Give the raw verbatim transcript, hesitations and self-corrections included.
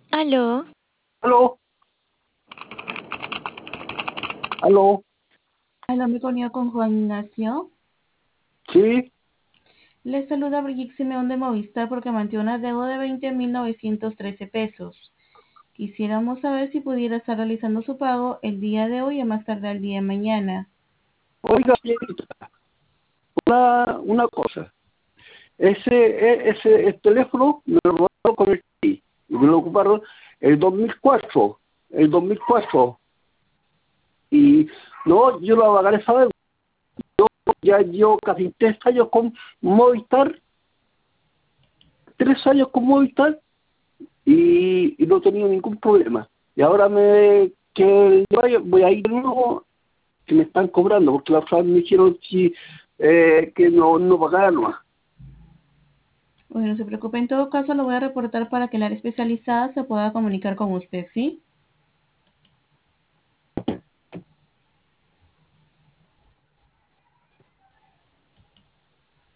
Aló, Aló, aló, Hola, me comunico con Juan Ignacio. sí, Les saluda Brigitte Simeón de Movistar porque mantiene una deuda de veinte mil novecientos trece pesos. Quisiéramos saber si pudiera estar realizando su pago el día de hoy o más tarde el día de mañana. oiga, señorita, una, una cosa. Ese, e- ese el teléfono me lo robaron con el sí, y me lo ocuparon el dos mil cuatro, el dos mil cuatro. Y no, yo lo pagaré saber. Yo ya llevo casi tres años con Movistar, tres años con Movistar y, y no he tenido ningún problema. Y ahora me que yo vaya- voy a ir de nuevo que me están cobrando, porque la otra vez me dijeron si, eh, que no, no pagara nomás. Bueno, no se preocupe, en todo caso lo voy a reportar para que el área especializada se pueda comunicar con usted, ¿sí?